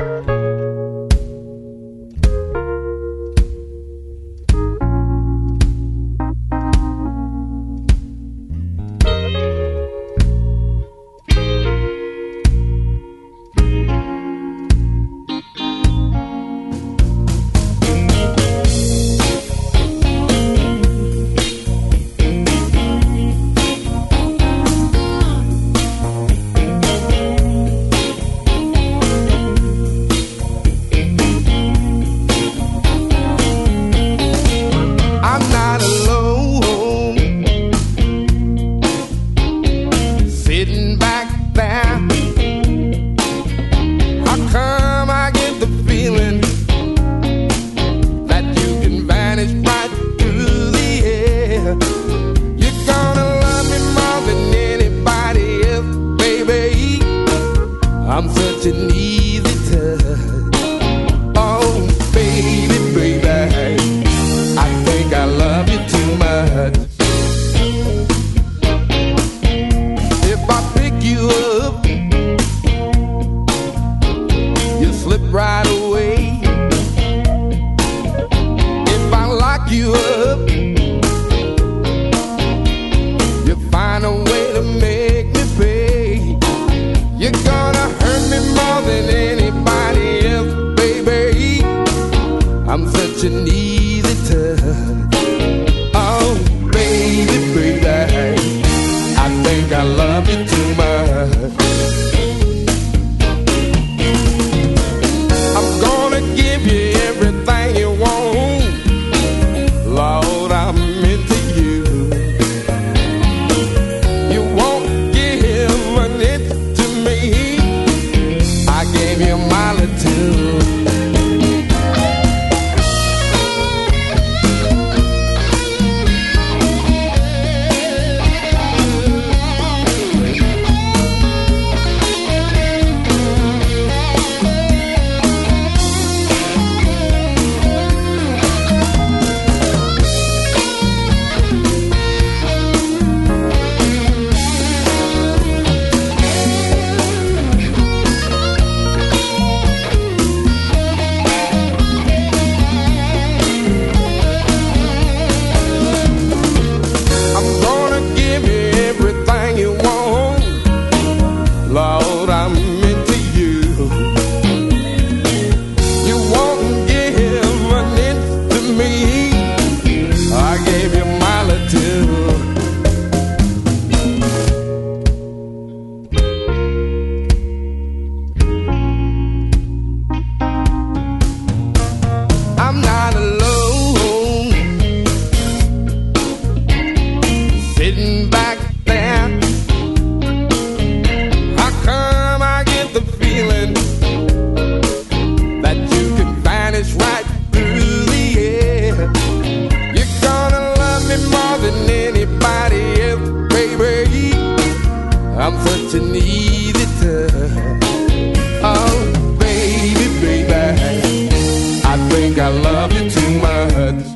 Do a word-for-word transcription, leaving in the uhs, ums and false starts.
I'm such an easy touch. Oh, baby, baby, I think I love you too much. If I pick you up, you slip right away. If I lock you up, you find a way to make me pay. You're gonna hurt me more than anybody else, baby. I'm such an easy touch. Oh, baby, baby, I think I love you too much. I'm gonna give you everything you want. Lord, I'm into you. You won't give an inch to me. I gave you my little. Lord, I'm into you. You won't give an inch to me. I gave you my little. I'm not alone, sitting back there. Right through the air. You're gonna love me more than anybody else, baby. I'm such an easy touch. Oh, baby, baby, I think I love you too much.